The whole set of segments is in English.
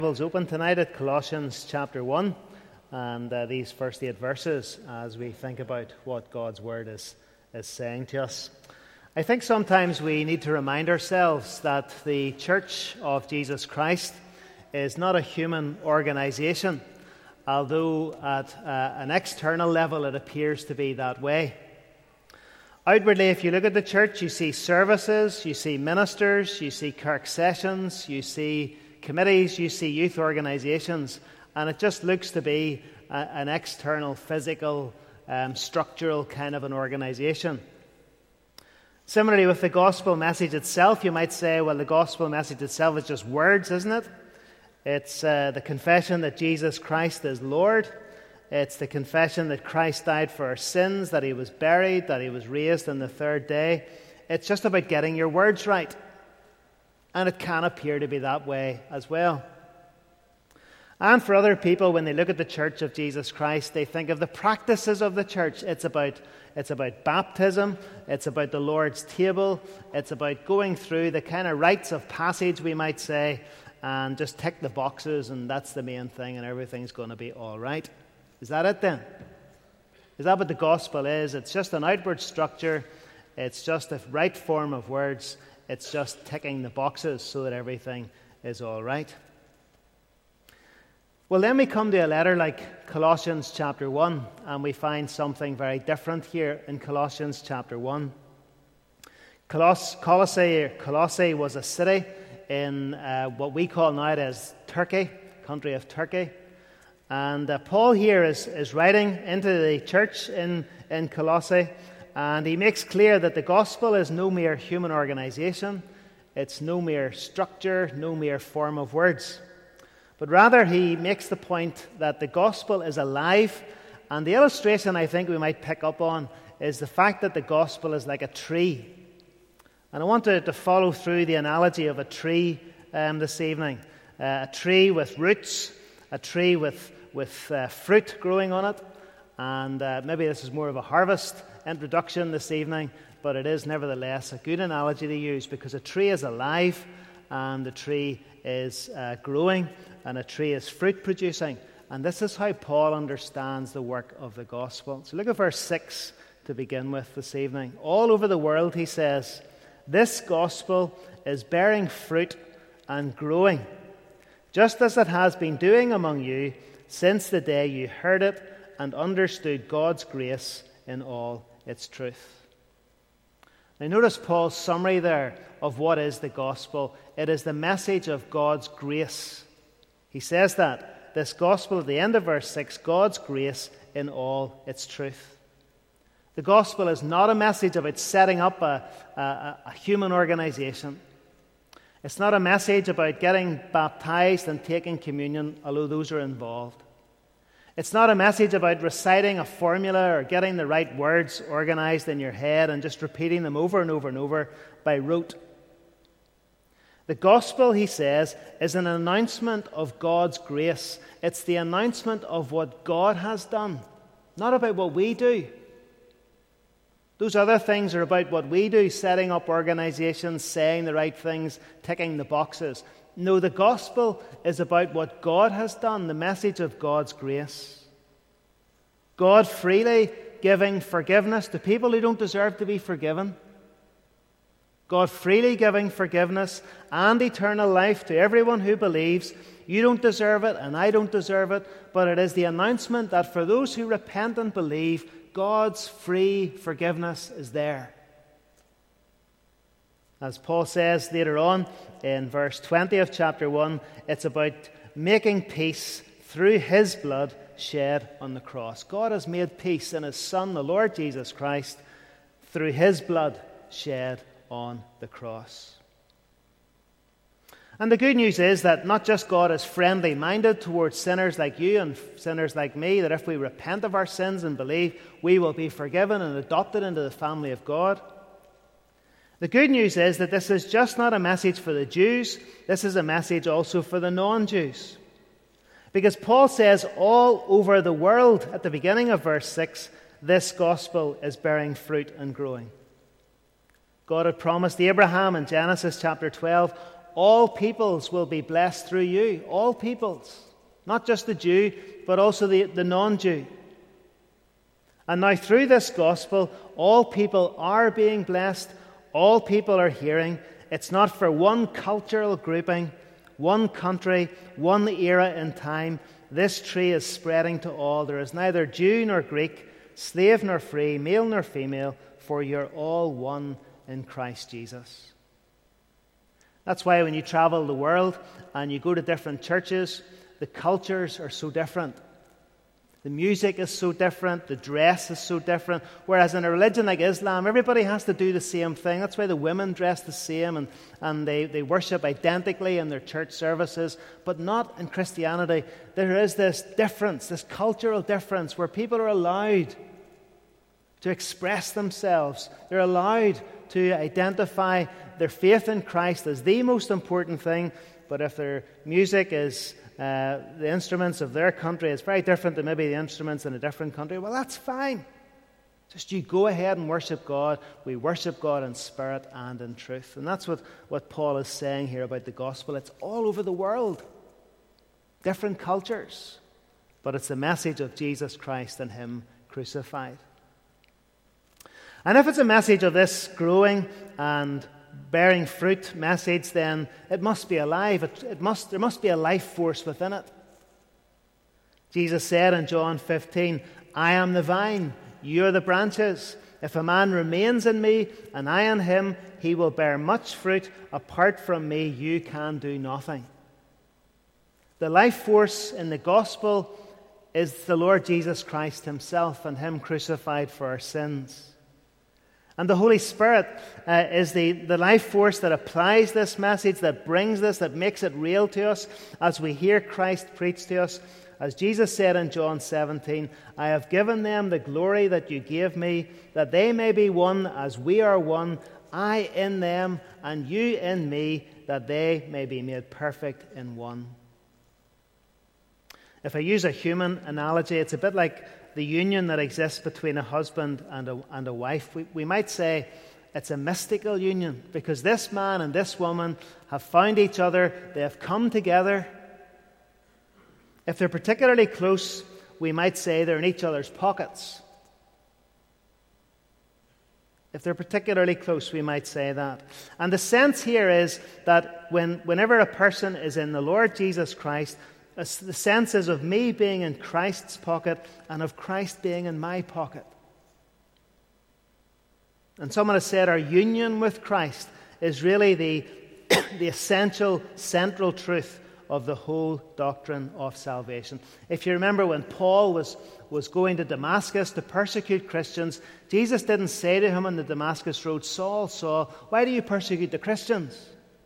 Bibles open tonight at Colossians chapter 1 and these first 8 verses as we think about what God's Word is saying to us. I think sometimes we need to remind ourselves that the Church of Jesus Christ is not a human organization, although at an external level it appears to be that way. Outwardly, if you look at the church, you see services, you see ministers, you see Kirk sessions, you see committees, you see youth organizations, and it just looks to be an external, physical, structural kind of an organization. Similarly, with the gospel message itself, you might say, well, the gospel message itself is just words, isn't it? It's the confession that Jesus Christ is Lord. It's the confession that Christ died for our sins, that he was buried, that he was raised on the third day. It's just about getting your words right. And it can appear to be that way as well. And for other people, when they look at the Church of Jesus Christ, they think of the practices of the church. It's about baptism. It's about the Lord's table. It's about going through the kind of rites of passage, we might say, and just tick the boxes, and that's the main thing, and everything's going to be all right. Is that it then? Is that what the gospel is? It's just an outward structure. It's just a right form of words. It's just ticking the boxes so that everything is all right. Well, then we come to a letter like Colossians chapter 1, and we find something very different here in Colossians chapter 1. Colossae was a city in what we call nowadays Turkey, country of Turkey. And Paul here is writing into the church in Colossae, and he makes clear that the gospel is no mere human organization. It's no mere structure, no mere form of words. But rather he makes the point that the gospel is alive. And the illustration I think we might pick up on is the fact that the gospel is like a tree. And I want to follow through the analogy of a tree this evening. A tree with roots, a tree with fruit growing on it. And maybe this is more of a harvest introduction this evening, but it is nevertheless a good analogy to use because a tree is alive and the tree is growing and a tree is fruit producing. And this is how Paul understands the work of the gospel. So look at verse 6 to begin with this evening. All over the world, he says, this gospel is bearing fruit and growing, just as it has been doing among you since the day you heard it and understood God's grace in all its truth. Now notice Paul's summary there of what is the gospel. It is the message of God's grace. He says that, this gospel at the end of verse 6, God's grace in all its truth. The gospel is not a message about setting up a human organization. It's not a message about getting baptized and taking communion, although those are involved. It's not a message about reciting a formula or getting the right words organized in your head and just repeating them over and over and over by rote. The gospel, he says, is an announcement of God's grace. It's the announcement of what God has done, not about what we do. Those other things are about what we do, setting up organizations, saying the right things, ticking the boxes. No, the gospel is about what God has done, the message of God's grace. God freely giving forgiveness to people who don't deserve to be forgiven. God freely giving forgiveness and eternal life to everyone who believes. You don't deserve it and I don't deserve it, but it is the announcement that for those who repent and believe, God's free forgiveness is there. As Paul says later on in verse 20 of chapter 1, it's about making peace through his blood shed on the cross. God has made peace in his Son, the Lord Jesus Christ, through his blood shed on the cross. And the good news is that not just God is friendly-minded towards sinners like you and sinners like me, that if we repent of our sins and believe, we will be forgiven and adopted into the family of God. The good news is that this is just not a message for the Jews, this is a message also for the non-Jews. Because Paul says all over the world at the beginning of verse 6, this gospel is bearing fruit and growing. God had promised Abraham in Genesis chapter 12, all peoples will be blessed through you. All peoples. Not just the Jew, but also the non-Jew. And now through this gospel, all people are being blessed. All people are hearing. It's not for one cultural grouping, one country, one era in time. This tree is spreading to all. There is neither Jew nor Greek, slave nor free, male nor female, for you're all one in Christ Jesus. That's why when you travel the world and you go to different churches, the cultures are so different. The music is so different, the dress is so different. Whereas in a religion like Islam, everybody has to do the same thing. That's why the women dress the same and they worship identically in their church services. But not in Christianity. There is this difference, this cultural difference, where people are allowed to express themselves. They're allowed to identify their faith in Christ as the most important thing. But if their music is the instruments of their country is very different than maybe the instruments in a different country, well, that's fine. Just you go ahead and worship God. We worship God in spirit and in truth. And that's what Paul is saying here about the gospel. It's all over the world. Different cultures. But it's the message of Jesus Christ and Him crucified. And if it's a message of this growing and bearing fruit message, then it must be alive. There must be a life force within it. Jesus said in John 15, I am the vine, you are the branches. If a man remains in me and I in him, he will bear much fruit. Apart from me, you can do nothing. The life force in the gospel is the Lord Jesus Christ Himself and Him crucified for our sins. And the Holy Spirit is the life force that applies this message, that brings this, that makes it real to us as we hear Christ preach to us. As Jesus said in John 17, I have given them the glory that you gave me, that they may be one as we are one, I in them and you in me, that they may be made perfect in one. If I use a human analogy, it's a bit like the union that exists between a husband and a wife. We might say it's a mystical union because this man and this woman have found each other. They have come together. If they're particularly close, we might say they're in each other's pockets. If they're particularly close, we might say that. And the sense here is that whenever a person is in the Lord Jesus Christ, the sense is of me being in Christ's pocket and of Christ being in my pocket. And someone has said our union with Christ is really the essential, central truth of the whole doctrine of salvation. If you remember when Paul was going to Damascus to persecute Christians, Jesus didn't say to him on the Damascus road, Saul, Saul, why do you persecute the Christians?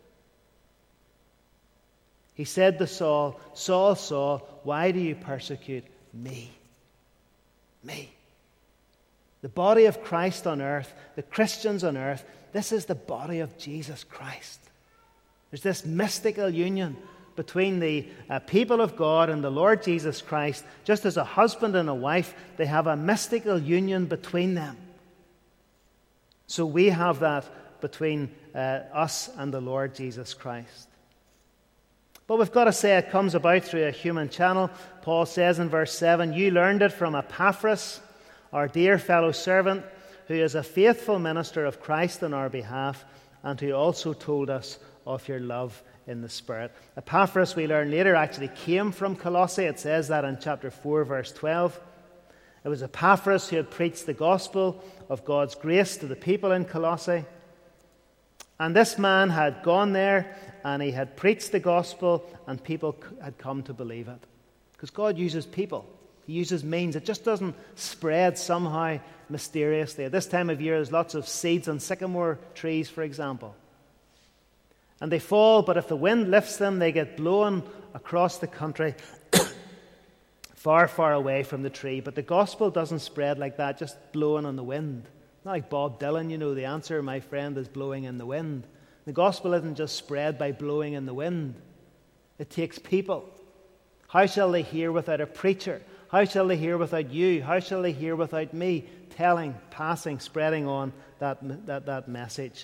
He said to Saul, Saul, Saul, why do you persecute me? Me. The body of Christ on earth, the Christians on earth, this is the body of Jesus Christ. There's this mystical union between the people of God and the Lord Jesus Christ. Just as a husband and a wife, they have a mystical union between them. So we have that between us and the Lord Jesus Christ. But we've got to say it comes about through a human channel. Paul says in verse 7, you learned it from Epaphras, our dear fellow servant, who is a faithful minister of Christ on our behalf, and who also told us of your love in the Spirit. Epaphras, we learn later, actually came from Colossae. It says that in chapter 4, verse 12. It was Epaphras who had preached the gospel of God's grace to the people in Colossae. And this man had gone there and he had preached the gospel and people had come to believe it. Because God uses people. He uses means. It just doesn't spread somehow mysteriously. At this time of year, there's lots of seeds on sycamore trees, for example. And they fall, but if the wind lifts them, they get blown across the country far, far away from the tree. But the gospel doesn't spread like that, just blowing on the wind. Not like Bob Dylan, the answer, my friend, is blowing in the wind. The gospel isn't just spread by blowing in the wind. It takes people. How shall they hear without a preacher? How shall they hear without you? How shall they hear without me telling, passing, spreading on that message?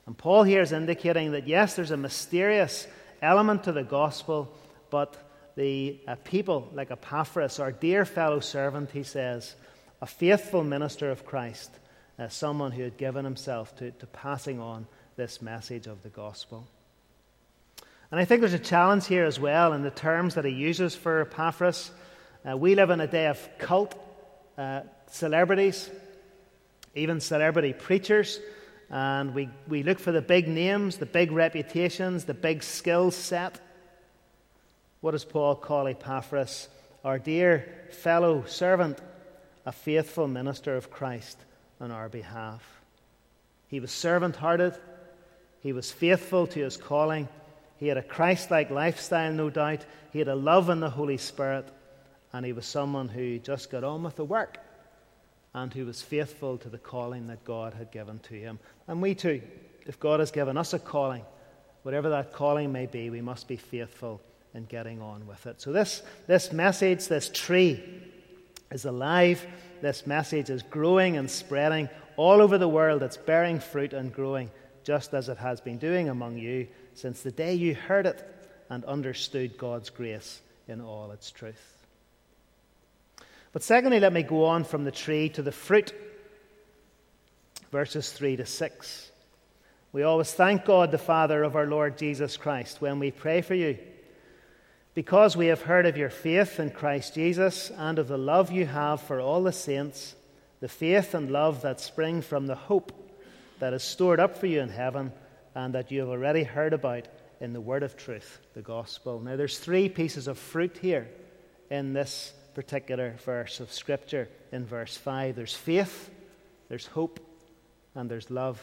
And Paul here is indicating that, yes, there's a mysterious element to the gospel, but the people like Epaphras, our dear fellow servant, he says, a faithful minister of Christ, someone who had given himself to passing on this message of the gospel. And I think there's a challenge here as well in the terms that he uses for Epaphras. We live in a day of cult celebrities, even celebrity preachers, and we look for the big names, the big reputations, the big skill set. What does Paul call Epaphras? Our dear fellow servant, a faithful minister of Christ on our behalf. He was servant-hearted. He was faithful to his calling. He had a Christ-like lifestyle, no doubt. He had a love in the Holy Spirit. And he was someone who just got on with the work and who was faithful to the calling that God had given to him. And we too, if God has given us a calling, whatever that calling may be, we must be faithful in getting on with it. So this message, this tree, is alive. This message is growing and spreading all over the world. It's bearing fruit and growing, just as it has been doing among you since the day you heard it and understood God's grace in all its truth. But secondly, let me go on from the tree to the fruit. Verses 3 to 6. We always thank God, the Father of our Lord Jesus Christ, when we pray for you, because we have heard of your faith in Christ Jesus and of the love you have for all the saints, the faith and love that spring from the hope that is stored up for you in heaven and that you have already heard about in the word of truth, the gospel. Now, there's three pieces of fruit here in this particular verse of Scripture in verse 5. There's faith, there's hope, and there's love.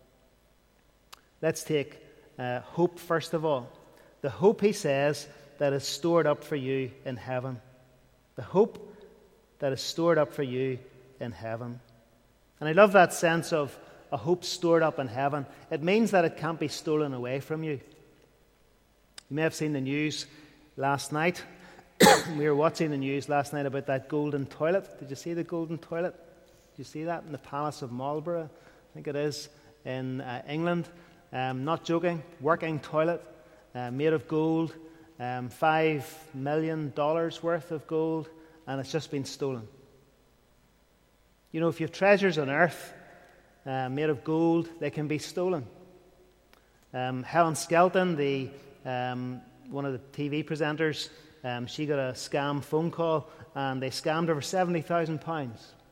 Let's take hope first of all. The hope, he says, that is stored up for you in heaven. The hope that is stored up for you in heaven. And I love that sense of a hope stored up in heaven. It means that it can't be stolen away from you. You may have seen the news last night. We were watching the news last night about that golden toilet. Did you see the golden toilet? Did you see that in the Palace of Marlborough? I think it is, in England. Not joking. Working toilet, made of gold, $5 million worth of gold, and it's just been stolen. You know, if you have treasures on earth made of gold, they can be stolen. Helen Skelton, one of the TV presenters, she got a scam phone call, and they scammed her for £70,000.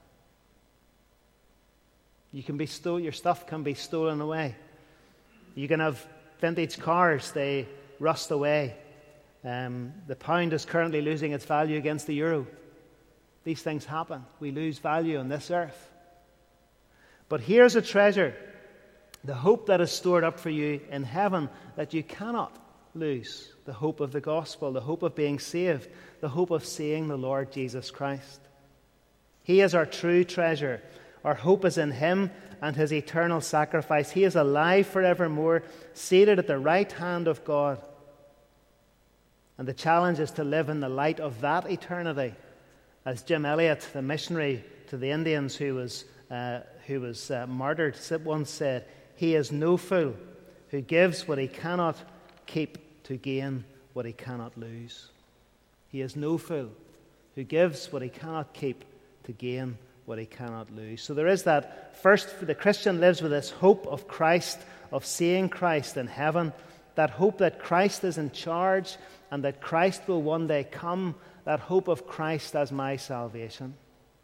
You can be your stuff can be stolen away. You can have vintage cars; they rust away. The pound is currently losing its value against the euro. These things happen. We lose value on this earth. But here's a treasure, the hope that is stored up for you in heaven that you cannot lose. The hope of the gospel, the hope of being saved, the hope of seeing the Lord Jesus Christ. He is our true treasure. Our hope is in him and his eternal sacrifice. He is alive forevermore, seated at the right hand of God. And the challenge is to live in the light of that eternity. As Jim Elliot, the missionary to the Indians who was martyred, once said, "He is no fool who gives what he cannot keep to gain what he cannot lose." He is no fool who gives what he cannot keep to gain what he cannot lose. So there is that. First, the Christian lives with this hope of Christ, of seeing Christ in heaven, that hope that Christ is in charge and that Christ will one day come, that hope of Christ as my salvation.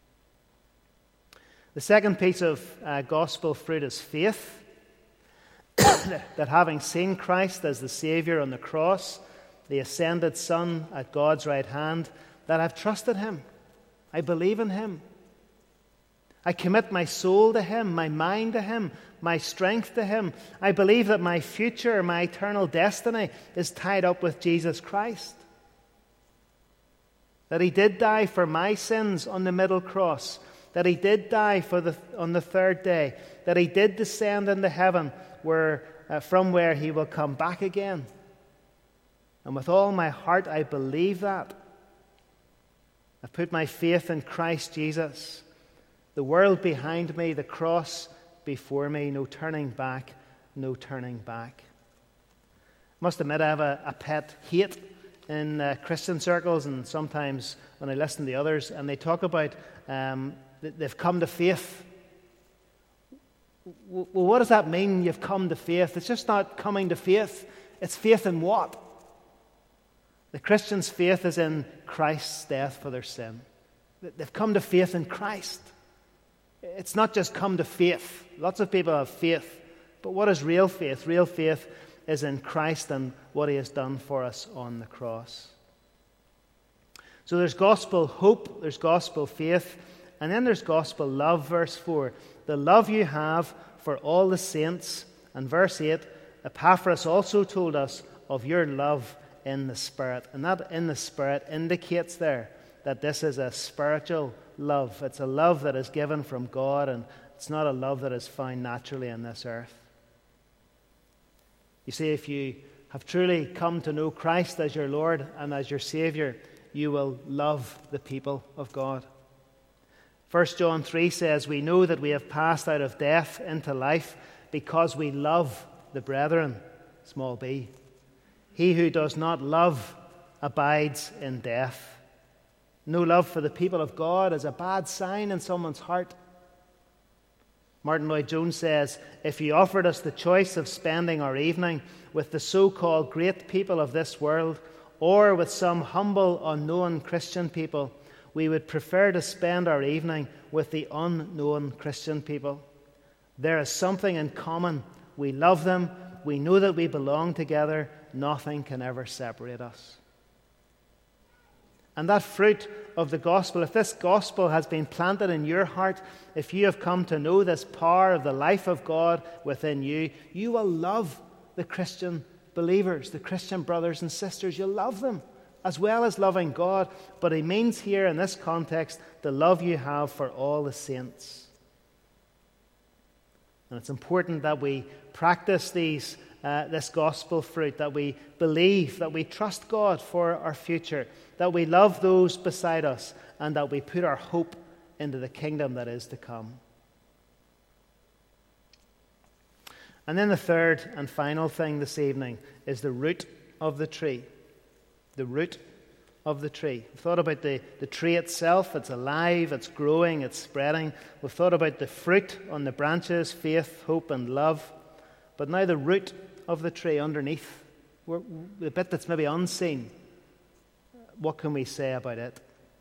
The second piece of gospel fruit is faith. That having seen Christ as the Savior on the cross, the ascended Son at God's right hand, that I've trusted him. I believe in him. I commit my soul to him, my mind to him, my strength to him. I believe that my future, my eternal destiny is tied up with Jesus Christ. That he did die for my sins on the middle cross. That he did die on the third day. That he did descend into heaven, from where he will come back again. And with all my heart I believe that. I put my faith in Christ Jesus. The world behind me, the cross before me, no turning back, no turning back. Must admit, I have a pet hate in Christian circles, and sometimes when I listen to others, and they talk about they've come to faith. Well, what does that mean, you've come to faith? It's just not coming to faith. It's faith in what? The Christian's faith is in Christ's death for their sin. They've come to faith in Christ. It's not just come to faith. Lots of people have faith. But what is real faith? Real faith is in Christ and what He has done for us on the cross. So there's gospel hope, there's gospel faith, and then there's gospel love, verse 4. The love you have for all the saints. And verse 8, Epaphras also told us of your love in the Spirit. And that in the Spirit indicates there that this is a spiritual love. It's a love that is given from God, and it's not a love that is found naturally in this earth. You see, if you have truly come to know Christ as your Lord and as your Savior, you will love the people of God. 1 John 3 says, we know that we have passed out of death into life because we love the brethren, small b. He who does not love abides in death. No love for the people of God is a bad sign in someone's heart. Martin Lloyd-Jones says, if you offered us the choice of spending our evening with the so-called great people of this world or with some humble, unknown Christian people, we would prefer to spend our evening with the unknown Christian people. There is something in common. We love them. We know that we belong together. Nothing can ever separate us. And that fruit of the gospel, if this gospel has been planted in your heart, if you have come to know this power of the life of God within you, you will love the Christian believers, the Christian brothers and sisters. You'll love them as well as loving God. But it means here in this context the love you have for all the saints. And it's important that we practice this gospel fruit, that we believe, that we trust God for our future, that we love those beside us, and that we put our hope into the kingdom that is to come. And then the third and final thing this evening is the root of the tree. The root of the tree. We've thought about the tree itself. It's alive, it's growing, it's spreading. We've thought about the fruit on the branches, faith, hope, and love. But now the root of the tree underneath, the bit that's maybe unseen. What can we say about it?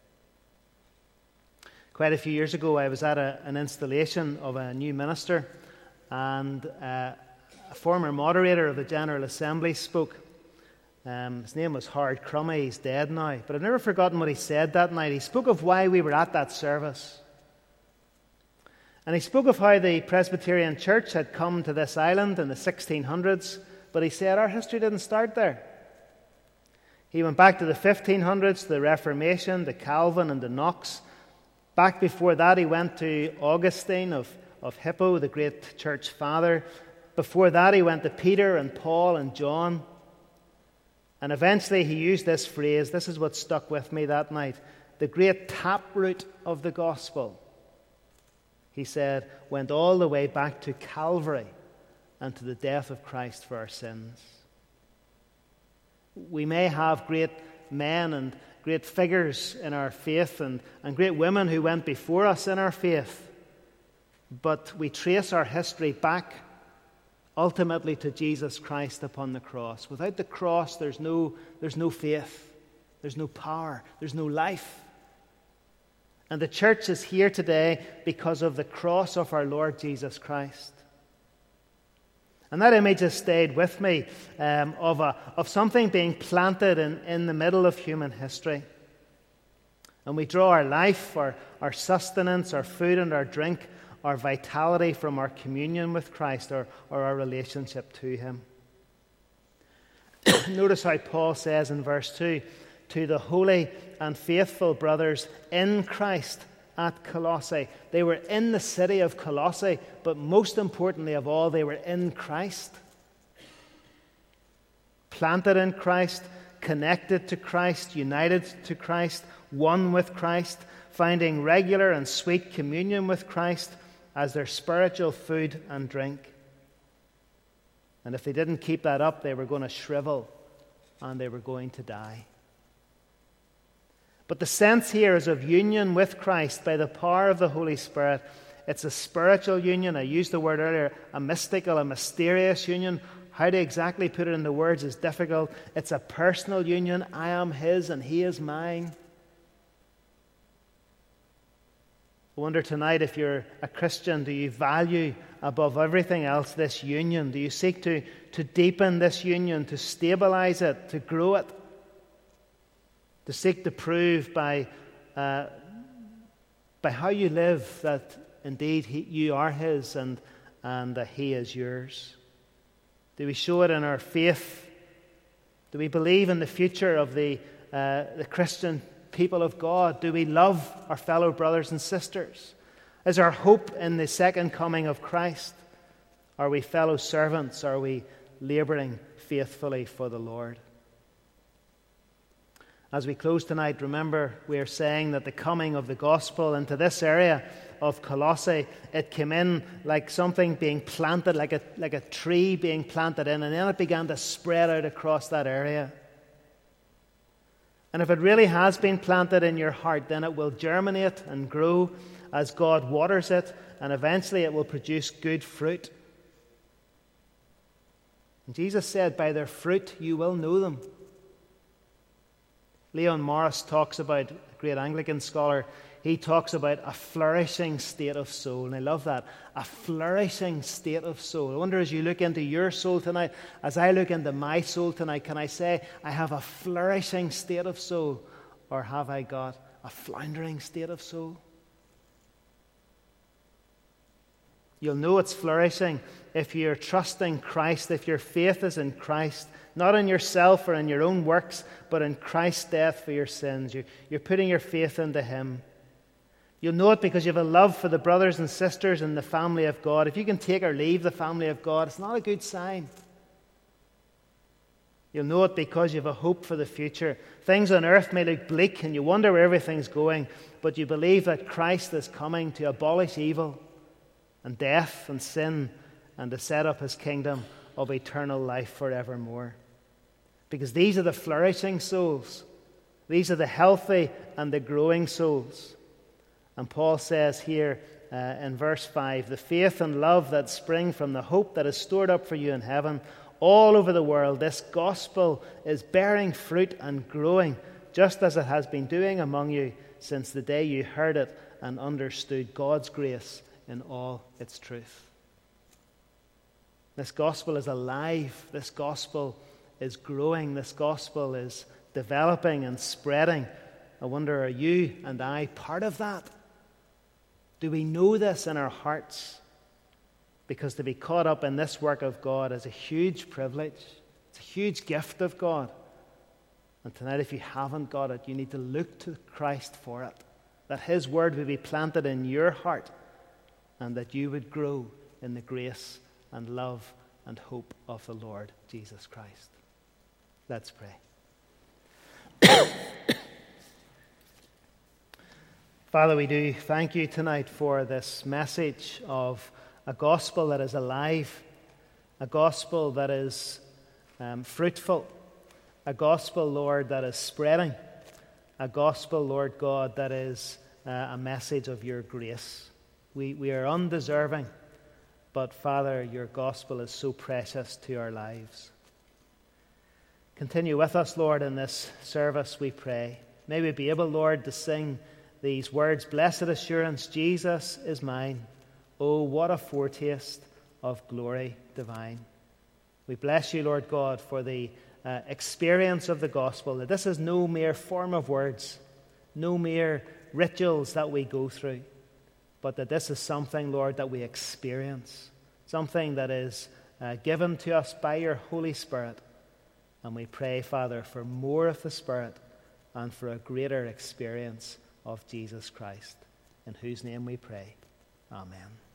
Quite a few years ago, I was at an installation of a new minister, and a former moderator of the General Assembly spoke. His name was Howard Crummy. He's dead now, but I've never forgotten what he said that night. He spoke of why we were at that service. And he spoke of how the Presbyterian Church had come to this island in the 1600s, but he said our history didn't start there. He went back to the 1500s, the Reformation, the Calvin and the Knox. Back before that, he went to Augustine of Hippo, the great church father. Before that, he went to Peter and Paul and John. And eventually he used this phrase, this is what stuck with me that night, the great taproot of the gospel. He said, went all the way back to Calvary and to the death of Christ for our sins. We may have great men and great figures in our faith and great women who went before us in our faith, but we trace our history back ultimately to Jesus Christ upon the cross. Without the cross, there's no faith, there's no power, there's no life. And the church is here today because of the cross of our Lord Jesus Christ. And that image has stayed with me of something being planted in the middle of human history. And we draw our life, our sustenance, our food and our drink, our vitality from our communion with Christ or our relationship to Him. Notice how Paul says in verse 2, to the holy and faithful brothers in Christ at Colossae. They were in the city of Colossae, but most importantly of all, they were in Christ. Planted in Christ, connected to Christ, united to Christ, one with Christ, finding regular and sweet communion with Christ as their spiritual food and drink. And if they didn't keep that up, they were going to shrivel and they were going to die. But the sense here is of union with Christ by the power of the Holy Spirit. It's a spiritual union. I used the word earlier, a mystical, a mysterious union. How to exactly put it into words is difficult. It's a personal union. I am his and he is mine. I wonder tonight, if you're a Christian, do you value above everything else this union? Do you seek to deepen this union, to stabilize it, to grow it? To seek to prove by how you live that indeed you are his and that he is yours? Do we show it in our faith? Do we believe in the future of the Christian people of God? Do we love our fellow brothers and sisters? Is our hope in the second coming of Christ? Are we fellow servants? Are we laboring faithfully for the Lord? As we close tonight, remember we are saying that the coming of the gospel into this area of Colossae, it came in like something being planted, like a tree being planted in, and then it began to spread out across that area. And if it really has been planted in your heart, then it will germinate and grow as God waters it, and eventually it will produce good fruit. And Jesus said, by their fruit you will know them. Leon Morris talks about, a great Anglican scholar, he talks about a flourishing state of soul. And I love that. A flourishing state of soul. I wonder, as you look into your soul tonight, as I look into my soul tonight, can I say I have a flourishing state of soul? Or have I got a floundering state of soul? You'll know it's flourishing if you're trusting Christ, if your faith is in Christ, not in yourself or in your own works, but in Christ's death for your sins. You're putting your faith into him. You'll know it because you have a love for the brothers and sisters in the family of God. If you can take or leave the family of God, it's not a good sign. You'll know it because you have a hope for the future. Things on earth may look bleak and you wonder where everything's going, but you believe that Christ is coming to abolish evil and death and sin and to set up his kingdom of eternal life forevermore. Because these are the flourishing souls. These are the healthy and the growing souls. And Paul says here in verse 5, the faith and love that spring from the hope that is stored up for you in heaven, all over the world, this gospel is bearing fruit and growing, just as it has been doing among you since the day you heard it and understood God's grace in all its truth. This gospel is alive. This gospel is growing. This gospel is developing and spreading. I wonder, are you and I part of that? Do we know this in our hearts? Because to be caught up in this work of God is a huge privilege. It's a huge gift of God. And tonight, if you haven't got it, you need to look to Christ for it. That his word would be planted in your heart and that you would grow in the grace and love and hope of the Lord Jesus Christ. Let's pray. Father, we do thank you tonight for this message of a gospel that is alive, a gospel that is fruitful, a gospel, Lord, that is spreading, a gospel, Lord God, that is a message of your grace. We are undeserving, but Father, your gospel is so precious to our lives. Continue with us, Lord, in this service, we pray. May we be able, Lord, to sing these words, blessed assurance, Jesus is mine. Oh, what a foretaste of glory divine. We bless you, Lord God, for the experience of the gospel, that this is no mere form of words, no mere rituals that we go through, but that this is something, Lord, that we experience, something that is given to us by your Holy Spirit. And we pray, Father, for more of the Spirit and for a greater experience of Jesus Christ, in whose name we pray. Amen.